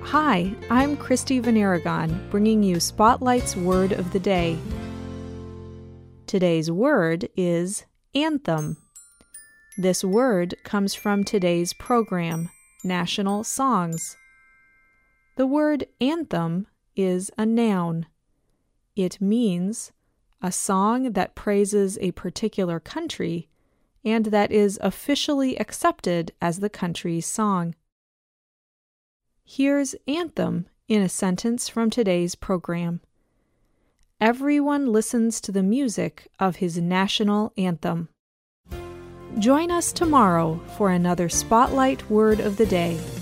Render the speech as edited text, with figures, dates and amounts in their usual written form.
Hi, I'm Christy Van Aragon, bringing you Spotlight's Word of the Day. Today's word is anthem. This word comes from today's program, National Songs. The word anthem is a noun. It means a song that praises a particular country and that is officially accepted as the country's song. Here's anthem in a sentence from today's program. Everyone listens to the music of his national anthem. Join us tomorrow for another Spotlight Word of the Day.